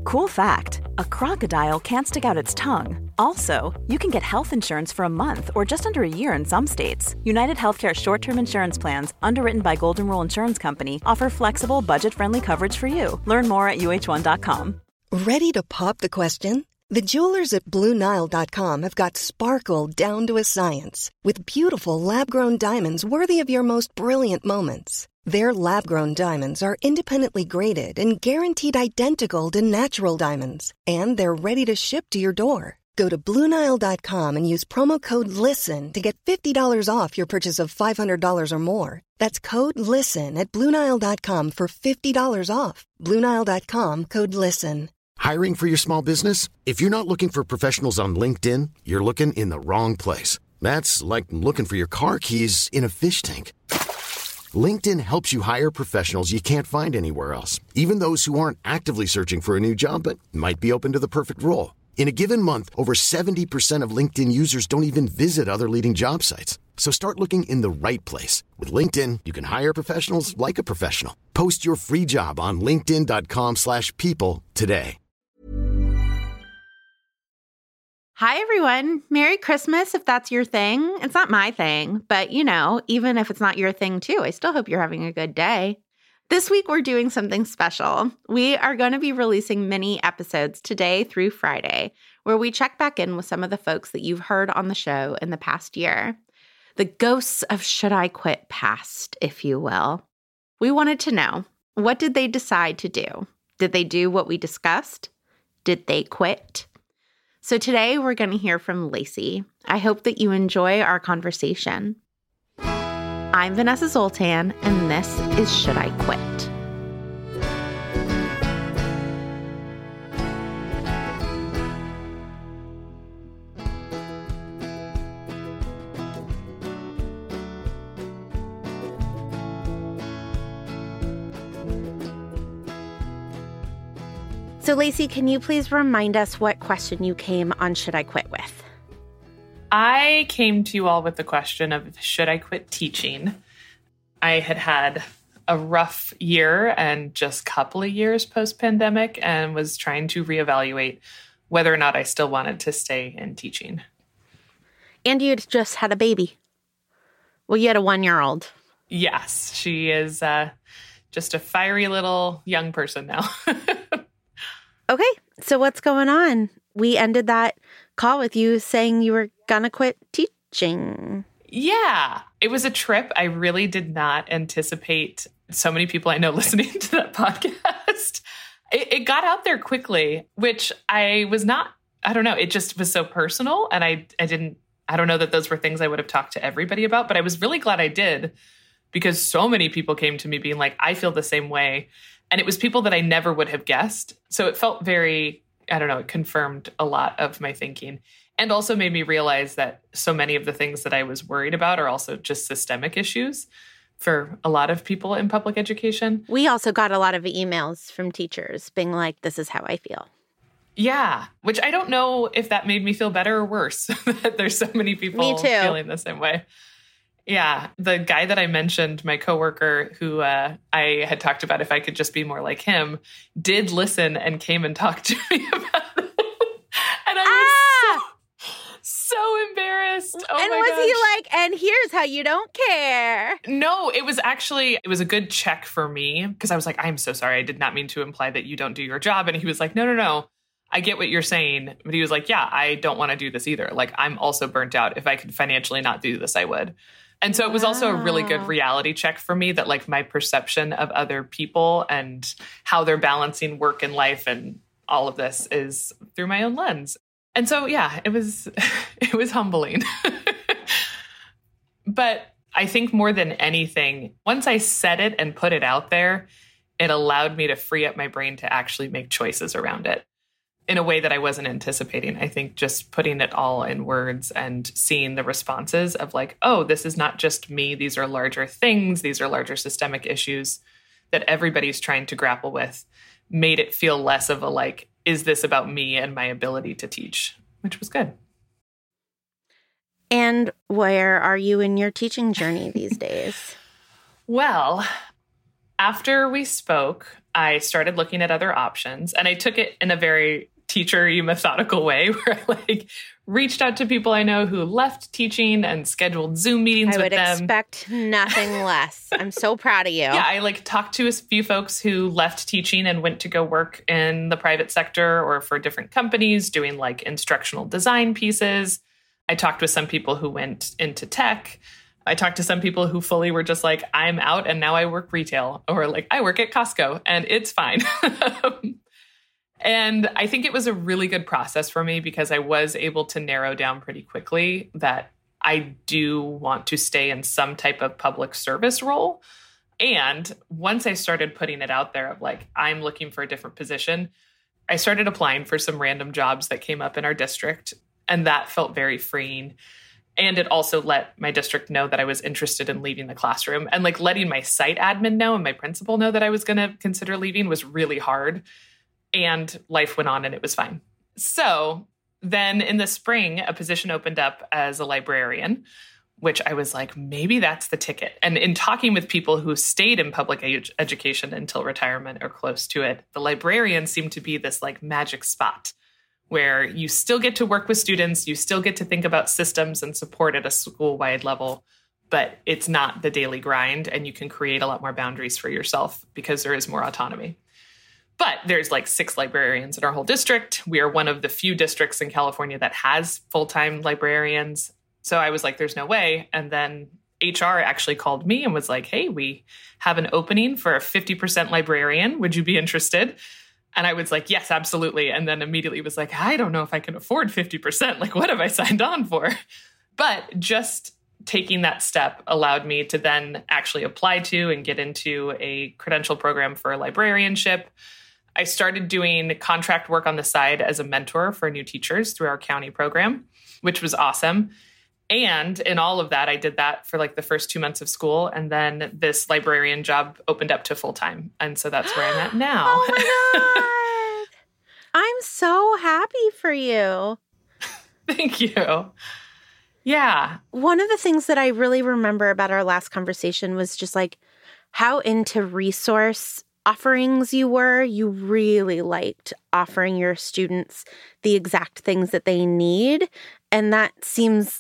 Cool fact, a crocodile can't stick out its tongue. Also, you can get health insurance for a month or just under a year in some states. United Healthcare short-term insurance plans, underwritten by Golden Rule Insurance Company, offer flexible, budget-friendly coverage for you. Learn more at uh1.com. Ready to pop the question? The jewelers at BlueNile.com have got sparkle down to a science with beautiful lab-grown diamonds worthy of your most brilliant moments. Their lab-grown diamonds are independently graded and guaranteed identical to natural diamonds, and they're ready to ship to your door. Go to BlueNile.com and use promo code LISTEN to get $50 off your purchase of $500 or more. That's code LISTEN at BlueNile.com for $50 off. BlueNile.com, code LISTEN. Hiring for your small business? If you're not looking for professionals on LinkedIn, you're looking in the wrong place. That's like looking for your car keys in a fish tank. LinkedIn helps you hire professionals you can't find anywhere else, even those who aren't actively searching for a new job but might be open to the perfect role. In a given month, over 70% of LinkedIn users don't even visit other leading job sites. So start looking in the right place. With LinkedIn, you can hire professionals like a professional. Post your free job on linkedin.com/people today. Hi, everyone. Merry Christmas, if that's your thing. It's not my thing, but even if it's not your thing too, I still hope you're having a good day. This week, we're doing something special. We are going to be releasing mini episodes today through Friday, where we check back in with some of the folks that you've heard on the show in the past year. The ghosts of Should I Quit past, if you will. We wanted to know, what did they decide to do? Did they do what we discussed? Did they quit? So today we're going to hear from Lacey. I hope that you enjoy our conversation. I'm Vanessa Zoltan, and this is Should I Quit? So, Lacey, can you please remind us what question you came on Should I Quit with? I came to you all with the question of, should I quit teaching? I had a rough year and just a couple of years post-pandemic and was trying to reevaluate whether or not I still wanted to stay in teaching. And you had just had a baby. Well, you had a 1-year-old. Yes, she is just a fiery little young person now. Okay, so what's going on? We ended that call with you saying you were gonna quit teaching. Yeah, it was a trip. I really did not anticipate so many people I know listening to that podcast. It got out there quickly, which I don't know, it just was so personal. And I don't know that those were things I would have talked to everybody about, but I was really glad I did, because so many people came to me being like, I feel the same way. And it was people that I never would have guessed. So it felt very, it confirmed a lot of my thinking, and also made me realize that so many of the things that I was worried about are also just systemic issues for a lot of people in public education. We also got a lot of emails from teachers being like, this is how I feel. Yeah, which I don't know if that made me feel better or worse, that there's so many people feeling the same way. Yeah, the guy that I mentioned, my coworker, who I had talked about if I could just be more like him, did listen and came and talked to me about it. And I was so embarrassed. Oh and my was gosh. he like, and here's how you don't care? No, it was a good check for me, because I was like, I'm so sorry. I did not mean to imply that you don't do your job. And he was like, no. I get what you're saying. But he was like, yeah, I don't want to do this either. Like, I'm also burnt out. If I could financially not do this, I would. And so it was also a really good reality check for me that, like, my perception of other people and how they're balancing work and life and all of this is through my own lens. And so, yeah, it was humbling. But I think more than anything, once I said it and put it out there, it allowed me to free up my brain to actually make choices around it in a way that I wasn't anticipating. I think just putting it all in words and seeing the responses of like, oh, this is not just me. These are larger things. These are larger systemic issues that everybody's trying to grapple with, made it feel less of a like, is this about me and my ability to teach, which was good. And where are you in your teaching journey these days? Well, after we spoke, I started looking at other options, and I took it in a very teacher-y, methodical way where I reached out to people I know who left teaching and scheduled Zoom meetings with them. I would expect nothing less. I'm so proud of you. Yeah, I talked to a few folks who left teaching and went to go work in the private sector or for different companies doing instructional design pieces. I talked with some people who went into tech. I talked to some people who fully were just I'm out and now I work retail, or I work at Costco and it's fine. And I think it was a really good process for me because I was able to narrow down pretty quickly that I do want to stay in some type of public service role. And once I started putting it out there of I'm looking for a different position, I started applying for some random jobs that came up in our district. And that felt very freeing. And it also let my district know that I was interested in leaving the classroom. And letting my site admin know and my principal know that I was going to consider leaving was really hard. And life went on and it was fine. So then in the spring, a position opened up as a librarian, which I was maybe that's the ticket. And in talking with people who stayed in public education until retirement or close to it, the librarian seemed to be this magic spot where you still get to work with students, you still get to think about systems and support at a school-wide level, but it's not the daily grind, and you can create a lot more boundaries for yourself because there is more autonomy. But there's 6 librarians in our whole district. We are one of the few districts in California that has full-time librarians. So I was there's no way. And then HR actually called me and was hey, we have an opening for a 50% librarian. Would you be interested? And I was yes, absolutely. And then immediately was I don't know if I can afford 50%. What have I signed on for? But just taking that step allowed me to then actually apply to and get into a credential program for a librarianship. I started doing contract work on the side as a mentor for new teachers through our county program, which was awesome. And in all of that, I did that for the first 2 months of school. And then this librarian job opened up to full time. And so that's where I'm at now. Oh my God. I'm so happy for you. Thank you. Yeah. One of the things that I really remember about our last conversation was just how into resource offerings you were. You really liked offering your students the exact things that they need. And that seems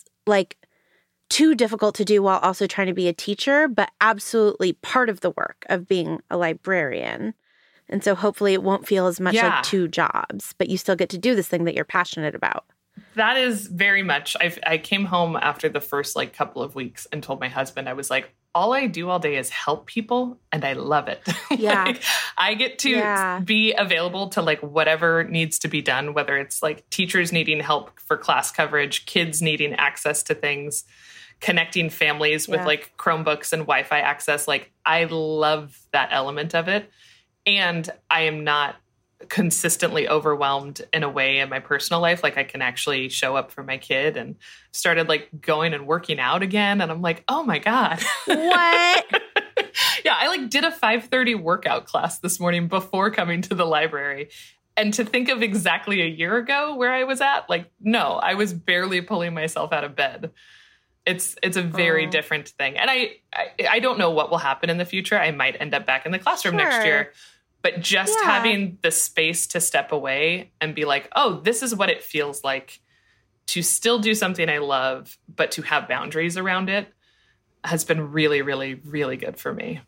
too difficult to do while also trying to be a teacher, but absolutely part of the work of being a librarian. And so hopefully it won't feel as much like 2 jobs, but you still get to do this thing that you're passionate about. That is very much. I came home after the first couple of weeks and told my husband, I was all I do all day is help people, and I love it. Yeah. I get to be available to whatever needs to be done, whether it's teachers needing help for class coverage, kids needing access to things, connecting families with Chromebooks and Wi-Fi access. I love that element of it. And I am not consistently overwhelmed in a way in my personal life. I can actually show up for my kid, and started going and working out again. And I'm oh my God. What? Yeah. I did a 5:30 workout class this morning before coming to the library. And to think of exactly a year ago where I was at, no, I was barely pulling myself out of bed. It's a very different thing. And I don't know what will happen in the future. I might end up back in the classroom next year. But just having the space to step away and be oh, this is what it feels like to still do something I love, but to have boundaries around it has been really, really, really good for me.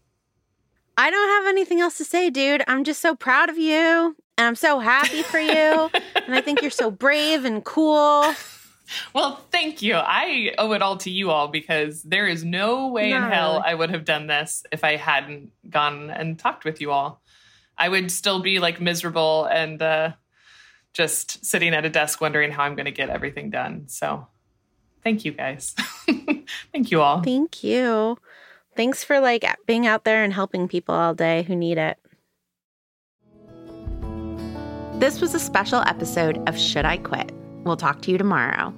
I don't have anything else to say, dude. I'm just so proud of you, and I'm so happy for you. And I think you're so brave and cool. Well, thank you. I owe it all to you all, because there is no way in hell I would have done this if I hadn't gone and talked with you all. I would still be miserable and just sitting at a desk wondering how I'm going to get everything done. So thank you guys. Thank you all. Thank you. Thanks for being out there and helping people all day who need it. This was a special episode of Should I Quit? We'll talk to you tomorrow.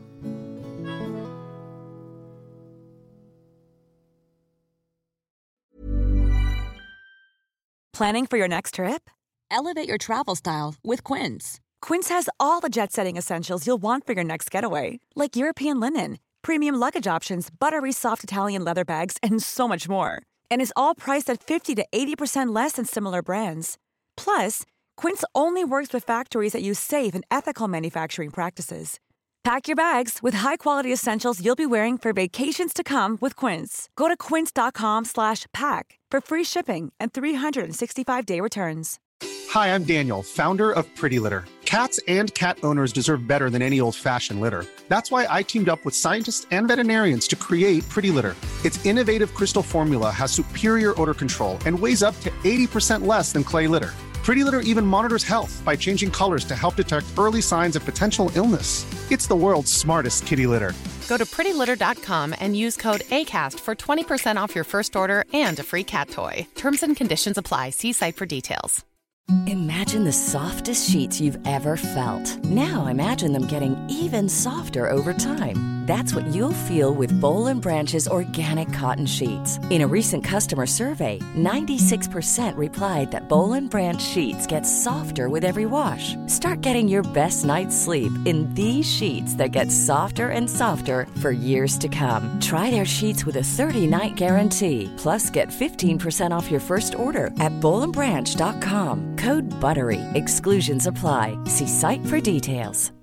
Planning for your next trip? Elevate your travel style with Quince. Quince has all the jet-setting essentials you'll want for your next getaway, like European linen, premium luggage options, buttery soft Italian leather bags, and so much more. And is all priced at 50 to 80% less than similar brands. Plus, Quince only works with factories that use safe and ethical manufacturing practices. Pack your bags with high-quality essentials you'll be wearing for vacations to come with Quince. Go to quince.com/pack for free shipping and 365-day returns. Hi, I'm Daniel, founder of Pretty Litter. Cats and cat owners deserve better than any old-fashioned litter. That's why I teamed up with scientists and veterinarians to create Pretty Litter. Its innovative crystal formula has superior odor control and weighs up to 80% less than clay litter. Pretty Litter even monitors health by changing colors to help detect early signs of potential illness. It's the world's smartest kitty litter. Go to prettylitter.com and use code ACAST for 20% off your first order and a free cat toy. Terms and conditions apply. See site for details. Imagine the softest sheets you've ever felt. Now imagine them getting even softer over time. That's what you'll feel with Boll & Branch's organic cotton sheets. In a recent customer survey, 96% replied that Boll & Branch sheets get softer with every wash. Start getting your best night's sleep in these sheets that get softer and softer for years to come. Try their sheets with a 30-night guarantee. Plus, get 15% off your first order at bollandbranch.com. Code BUTTERY. Exclusions apply. See site for details.